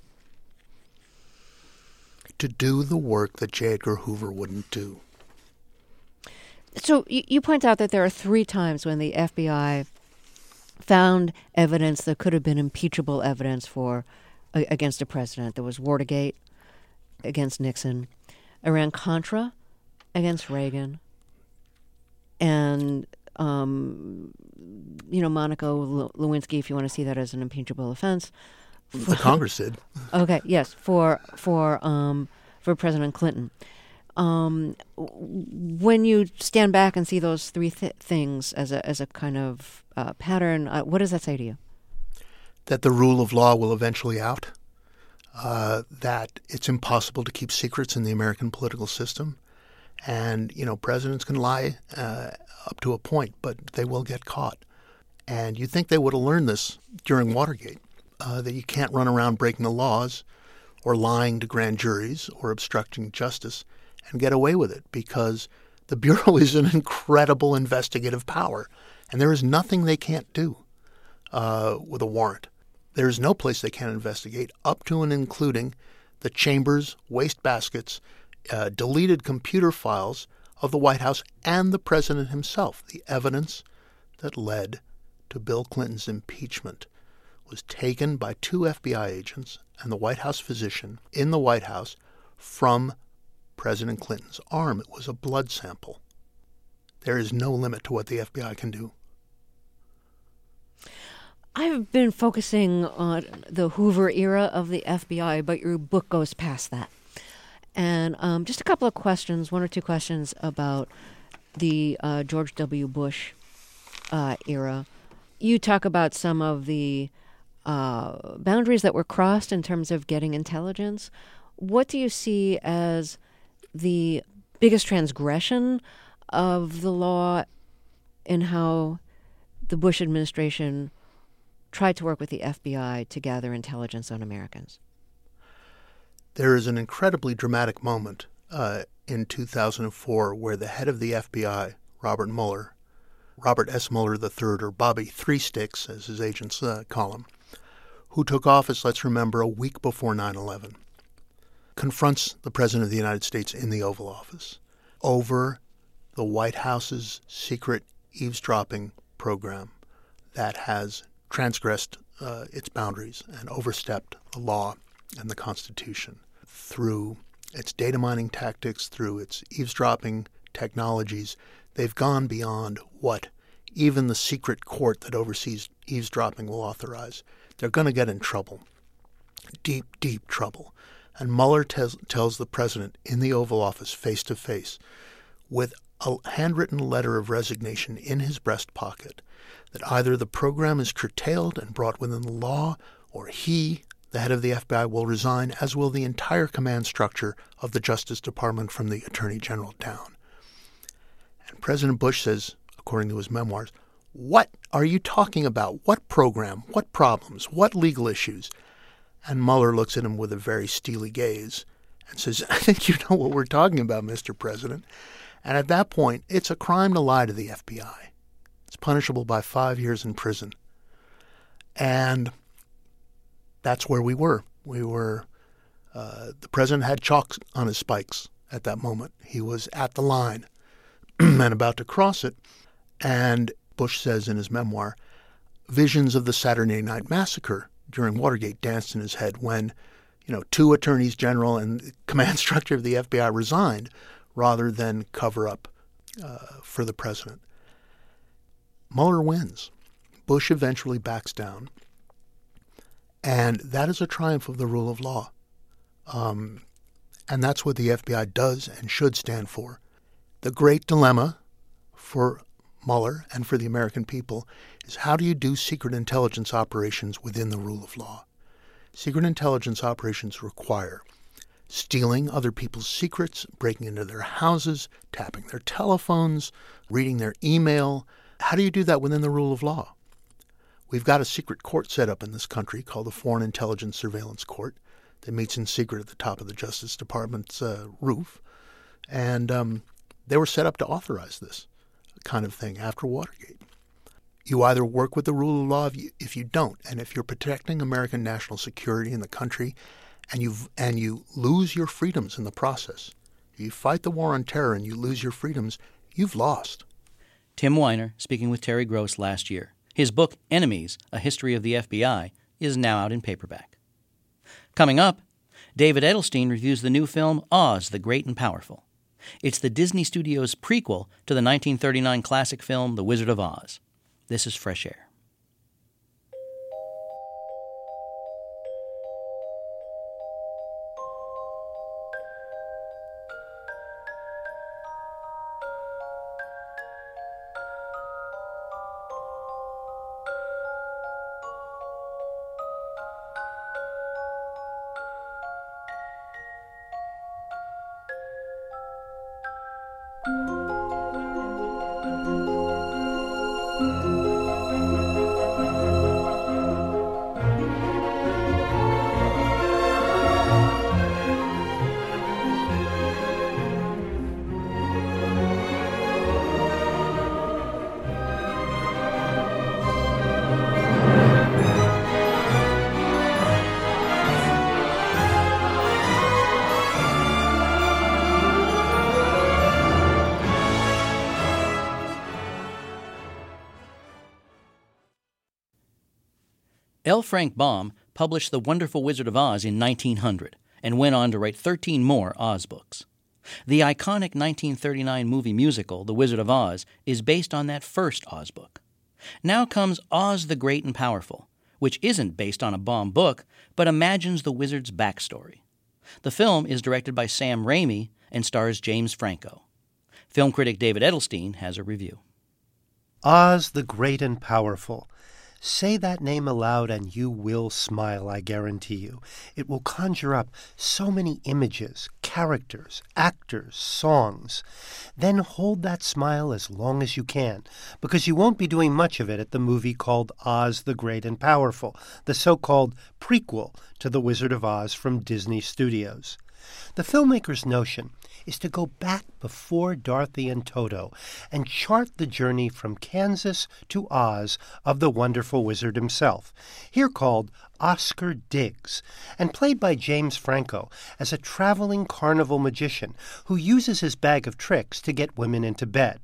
To do the work that J. Edgar Hoover wouldn't do.
So you, you point out that there are three times when the F B I found evidence that could have been impeachable evidence for uh, against a president. There was Watergate against Nixon, Iran-Contra against Reagan, and, um, you know, Monica Lewinsky, if you want to see that as an impeachable offense.
The Congress did.
Okay, yes, for for um, for President Clinton. Um, when you stand back and see those three th- things as a as a kind of uh, pattern, uh, what does that say to you?
That the rule of law will eventually out. Uh, that it's impossible to keep secrets in the American political system. And, you know, presidents can lie uh, up to a point, but they will get caught. And you'd think they would have learned this during Watergate, uh, that you can't run around breaking the laws or lying to grand juries or obstructing justice and get away with it, because the Bureau is an incredible investigative power, and there is nothing they can't do uh, with a warrant. There is no place they can't investigate, up to and including the chambers, wastebaskets, uh, deleted computer files of the White House and the president himself. The evidence that led to Bill Clinton's impeachment was taken by two F B I agents and the White House physician in the White House from President Clinton's arm. It was a blood sample. There is no limit to what the F B I can do
I've been focusing on the Hoover era of the F B I, but your book goes past that. And um, just a couple of questions, one or two questions about the uh, George W. Bush uh, era. You talk about some of the uh, boundaries that were crossed in terms of getting intelligence. What do you see as the biggest transgression of the law in how the Bush administration tried to work with the F B I to gather intelligence on Americans?
There is an incredibly dramatic moment uh, in two thousand four where the head of the F B I, Robert Mueller, Robert S. Mueller the third, or Bobby Three Sticks, as his agents uh, call him, who took office, let's remember, a week before nine eleven, confronts the President of the United States in the Oval Office over the White House's secret eavesdropping program that has transgressed uh, its boundaries and overstepped the law and the Constitution through its data mining tactics, through its eavesdropping technologies. They've gone beyond what even the secret court that oversees eavesdropping will authorize. They're going to get in trouble, deep, deep trouble. And Mueller tells, tells the president in the Oval Office face to face with a handwritten letter of resignation in his breast pocket that either the program is curtailed and brought within the law, or he, the head of the F B I, will resign, as will the entire command structure of the Justice Department from the Attorney General down. And President Bush says, according to his memoirs, "What are you talking about? What program? What problems? What legal issues?" And Mueller looks at him with a very steely gaze and says, "I think you know what we're talking about, Mister President." And at that point, it's a crime to lie to the F B I. It's punishable by five years in prison. And that's where we were. We were, uh, the president had chalk on his spikes at that moment. He was at the line and about to cross it. And Bush says in his memoir, visions of the Saturday Night Massacre during Watergate danced in his head when, you know, two attorneys general and the command structure of the F B I resigned rather than cover up uh, for the president. Mueller wins. Bush eventually backs down. And that is a triumph of the rule of law. Um, and that's what the F B I does and should stand for. The great dilemma for Mueller and for the American people is, how do you do secret intelligence operations within the rule of law? Secret intelligence operations require stealing other people's secrets, breaking into their houses, tapping their telephones, reading their email. How do you do that within the rule of law? We've got a secret court set up in this country called the Foreign Intelligence Surveillance Court that meets in secret at the top of the Justice Department's uh, roof. And um, they were set up to authorize this kind of thing after Watergate. You either work with the rule of law if you, if you don't. And if you're protecting American national security in the country and you and you lose your freedoms in the process, you fight the war on terror and you lose your freedoms, you've lost.
Tim Weiner speaking with Terry Gross last year. His book, Enemies, A History of the F B I, is now out in paperback. Coming up, David Edelstein reviews the new film Oz, the Great and Powerful. It's the Disney Studios' prequel to the nineteen thirty-nine classic film The Wizard of Oz. This is Fresh Air. L. Frank Baum published The Wonderful Wizard of Oz in nineteen hundred and went on to write thirteen more Oz books. The iconic nineteen thirty-nine movie musical, The Wizard of Oz, is based on that first Oz book. Now comes Oz the Great and Powerful, which isn't based on a bomb book, but imagines the wizard's backstory. The film is directed by Sam Raimi and stars James Franco. Film critic David Edelstein has a review.
Oz the Great and Powerful. Say that name aloud and you will smile, I guarantee you. It will conjure up so many images, characters, actors, songs. Then hold that smile as long as you can, because you won't be doing much of it at the movie called Oz the Great and Powerful, the so-called prequel to The Wizard of Oz from Disney Studios. The filmmaker's notion is to go back before Dorothy and Toto and chart the journey from Kansas to Oz of the wonderful wizard himself, here called Oscar Diggs, and played by James Franco as a traveling carnival magician who uses his bag of tricks to get women into bed.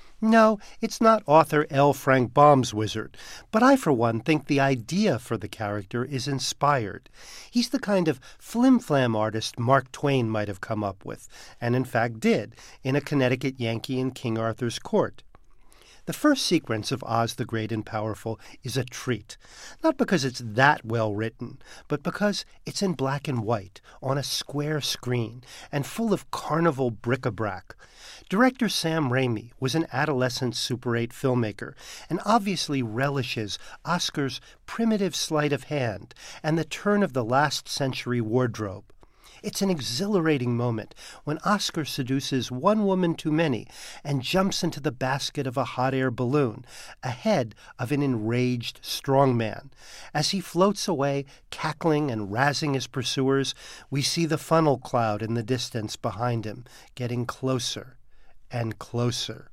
No, it's not author L. Frank Baum's wizard, but I, for one, think the idea for the character is inspired. He's the kind of flim-flam artist Mark Twain might have come up with, and in fact did, in A Connecticut Yankee in King Arthur's Court. The first sequence of Oz the Great and Powerful is a treat, not because it's that well written, but because it's in black and white, on a square screen, and full of carnival bric-a-brac. Director Sam Raimi was an adolescent Super eight filmmaker and obviously relishes Oscar's primitive sleight of hand and the turn of the last century wardrobe. It's an exhilarating moment when Oscar seduces one woman too many and jumps into the basket of a hot air balloon, ahead of an enraged strongman. As he floats away, cackling and razzing his pursuers, we see the funnel cloud in the distance behind him, getting closer and closer.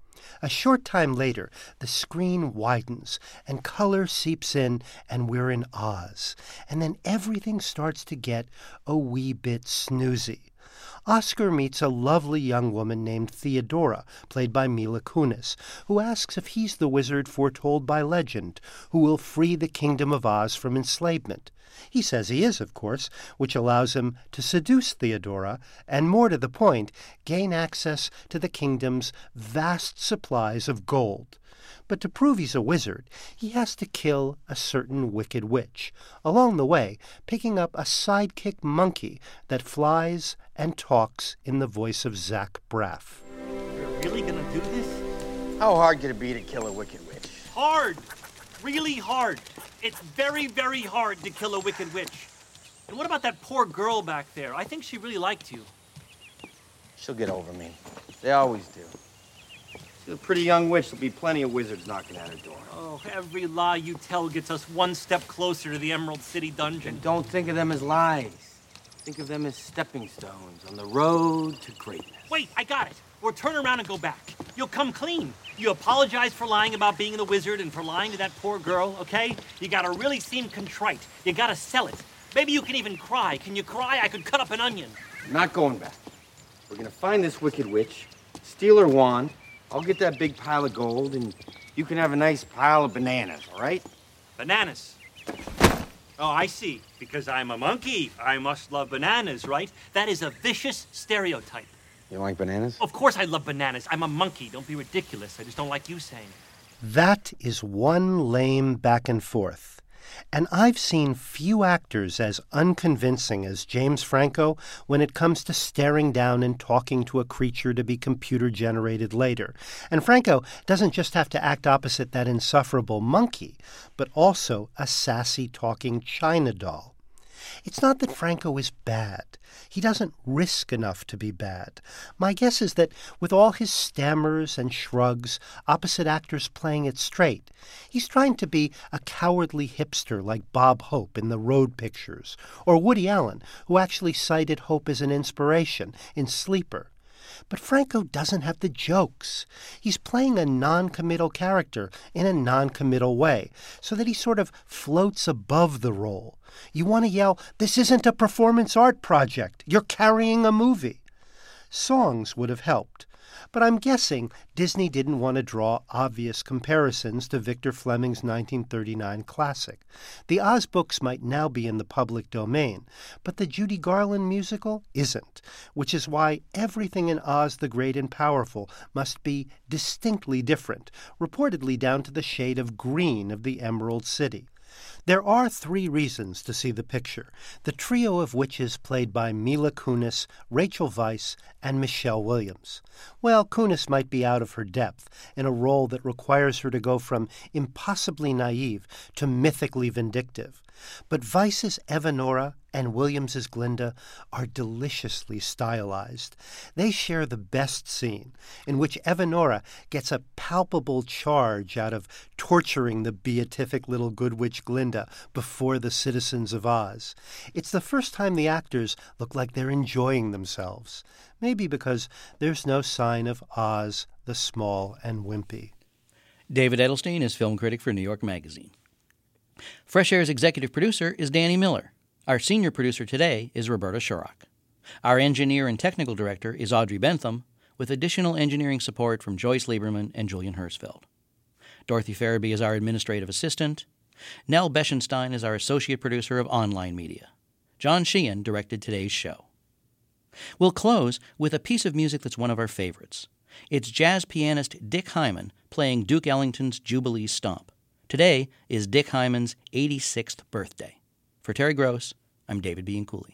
A short time later, the screen widens and color seeps in and we're in Oz. And then everything starts to get a wee bit snoozy. Oscar meets a lovely young woman named Theodora, played by Mila Kunis, who asks if he's the wizard foretold by legend, who will free the kingdom of Oz from enslavement. He says he is, of course, which allows him to seduce Theodora, and more to the point, gain access to the kingdom's vast supplies of gold. But to prove he's a wizard, he has to kill a certain wicked witch, along the way picking up a sidekick monkey that flies and talks in the voice of Zach Braff.
You're really gonna do this?
How hard could it be to kill a wicked witch?
Hard! Really hard. It's very, very hard to kill a wicked witch. And what about that poor girl back there? I think she really liked you.
She'll get over me. They always do. She's a pretty young witch. There'll be plenty of wizards knocking at her door.
Oh, every lie you tell gets us one step closer to the Emerald City dungeon.
And don't think of them as lies. Think of them as stepping stones on the road to greatness.
Wait, I got it. Or turn around and go back. You'll come clean. You apologize for lying about being the wizard and for lying to that poor girl, okay? You gotta really seem contrite. You gotta sell it. Maybe you can even cry. Can you cry? I could cut up an onion.
I'm not going back. We're gonna find this wicked witch, steal her wand. I'll get that big pile of gold, and you can have a nice pile of bananas, all right?
Bananas. Oh, I see. Because I'm a monkey, I must love bananas, right? That is a vicious stereotype.
You like bananas?
Of course I love bananas. I'm a monkey. Don't be ridiculous. I just don't like you saying it.
That is one lame back and forth. And I've seen few actors as unconvincing as James Franco when it comes to staring down and talking to a creature to be computer-generated later. And Franco doesn't just have to act opposite that insufferable monkey, but also a sassy talking China doll. It's not that Franco is bad. He doesn't risk enough to be bad. My guess is that with all his stammers and shrugs, opposite actors playing it straight, he's trying to be a cowardly hipster like Bob Hope in the Road pictures, or Woody Allen, who actually cited Hope as an inspiration in Sleeper. But Franco doesn't have the jokes. He's playing a non-committal character in a non-committal way, so that he sort of floats above the role. You want to yell, "This isn't a performance art project. You're carrying a movie." Songs would have helped. But I'm guessing Disney didn't want to draw obvious comparisons to Victor Fleming's nineteen thirty-nine classic. The Oz books might now be in the public domain, but the Judy Garland musical isn't, which is why everything in Oz the Great and Powerful must be distinctly different, reportedly down to the shade of green of the Emerald City. There are three reasons to see the picture, the trio of which is played by Mila Kunis, Rachel Weisz, and Michelle Williams. Well, Kunis might be out of her depth in a role that requires her to go from impossibly naive to mythically vindictive. But Weisz's Evanora and Williams's Glinda are deliciously stylized. They share the best scene, in which Evanora gets a palpable charge out of torturing the beatific little good witch Glinda before the citizens of Oz. It's the first time the actors look like they're enjoying themselves, maybe because there's no sign of Oz the small and wimpy.
David Edelstein is film critic for New York Magazine. Fresh Air's executive producer is Danny Miller. Our senior producer today is Roberta Shorrock. Our engineer and technical director is Audrey Bentham, with additional engineering support from Joyce Lieberman and Julian Hersfeld. Dorothy Farabee is our administrative assistant. Nell Beschenstein is our associate producer of online media. John Sheehan directed today's show. We'll close with a piece of music that's one of our favorites. It's jazz pianist Dick Hyman playing Duke Ellington's Jubilee Stomp. Today is Dick Hyman's eighty-sixth birthday. For Terry Gross, I'm David Bianculli.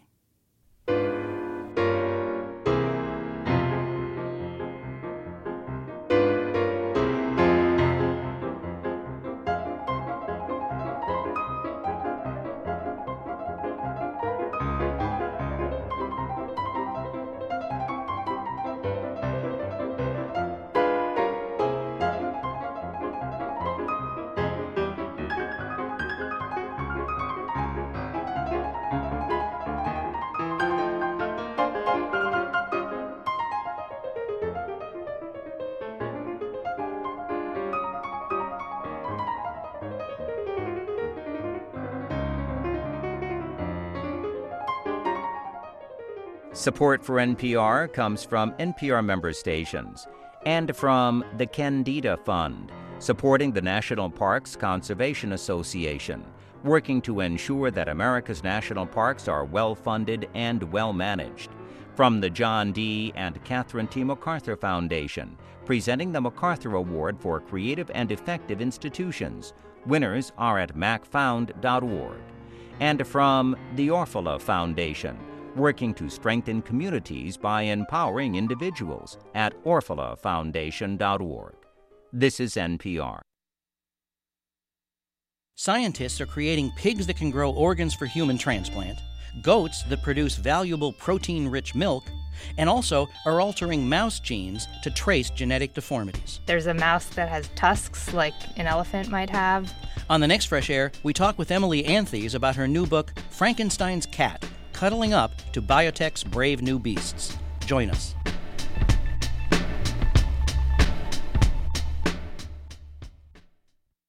Support for N P R comes from N P R member stations and from the Candida Fund, supporting the National Parks Conservation Association, working to ensure that America's national parks are well-funded and well-managed. From the John D. and Catherine T. MacArthur Foundation, presenting the MacArthur Award for Creative and Effective Institutions. Winners are at mac found dot org. And from the Orfalea Foundation, working to strengthen communities by empowering individuals at orfalea foundation dot org. This is N P R.
Scientists are creating pigs that can grow organs for human transplant, goats that produce valuable protein-rich milk, and also are altering mouse genes to trace genetic deformities.
There's a mouse that has tusks like an elephant might have.
On the next Fresh Air, we talk with Emily Anthes about her new book, Frankenstein's Cat, Cuddling Up to Biotech's Brave New Beasts. Join us.